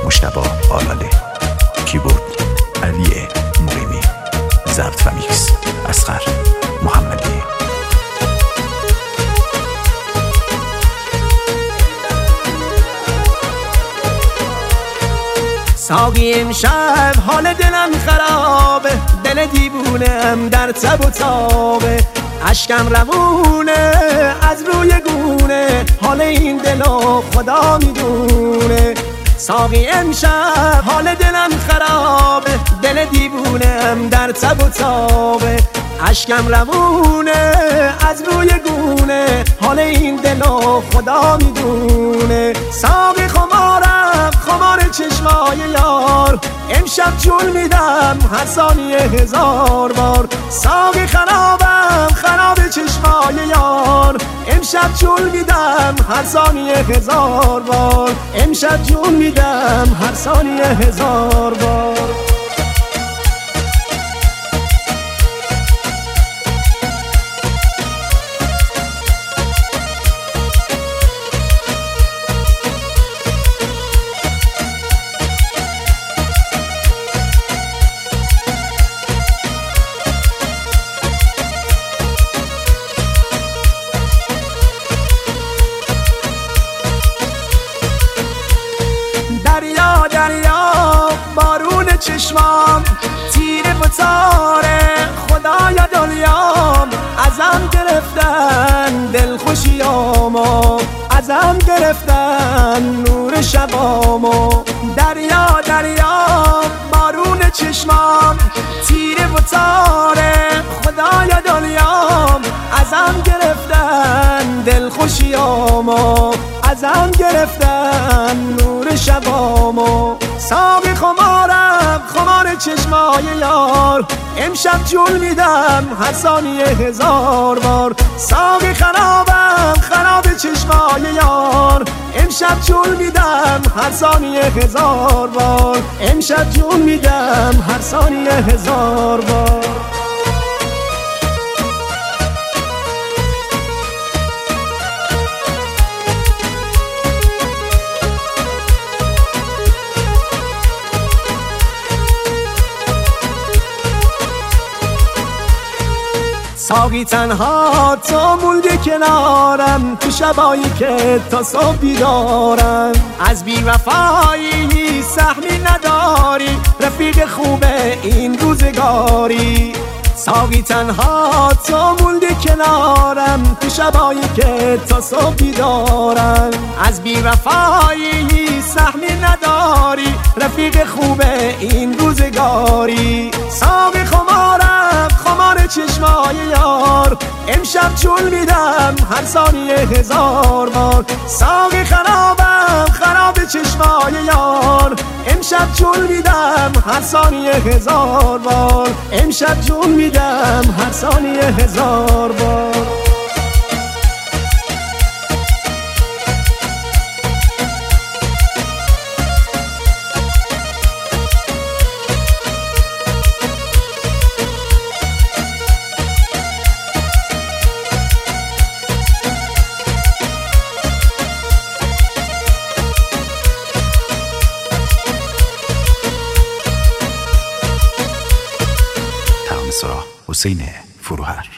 مجتبی آلاله، کیبورد علی مقیمی، ضبط و میکس اصغر محمدی. ساقی امشب حال دلم خرابه، دل دیوونم در تب و تابه، اشکم روونه از روی گونه، حال این دلو خدا میدونه. ساقی امشب حال دلم خرابه، دل دیوونم در تب و تابه، اشکم روونه از روی گونه، حال این دلو خدا میدونه. ساقی خمارم خمار چشمای یار، امشب جون میدم هر ثانیه 1000 بار. ساقی خرابم خراب چشمای یار، امشب جون میدم هر ثانیه 1000 بار، امشب جون میدم هر ثانیه 1000 بار. دریا دریا بارون چشمام، تیره و تاره خدایا دلیام، ازم گرفتن دلخوشیامو، ازم گرفتن نور شبامو. دریا دریا بارون چشمام، تیره و تاره خدایا دلیام، ازم گرفتن دلخوشیامو، ازم گرفتن نور شبامو. ساقی خمارم خمار چشمای یار، امشب جون میدم هر ثانیه 1000 بار. ساقی خرابم خراب چشمای یار، امشب جون میدم هر ثانیه 1000 بار، امشب جون میدم هر ثانیه 1000 بار. ساقی تنها تو موندی کنارم، تو شبایی که تا صبح بیدارم، از بی وفایی سهمی نداری، رفیق خوبه این روزگاری. ساقی تنها تو موندی کنارم، تو شبایی که تا صبح بیدارم، از بی وفایی سهمی نداری، رفیق خوبه این روزگاری. ساقی خمارم خمار چشمای یار، امشب جون میدم هر ثانیه 1000 بار. ساقی خرابم خراب چشمای یار، امشب جون میدم هر ثانیه 1000 بار، امشب جون میدم هر ثانیه 1000 بار. حسین فروهر.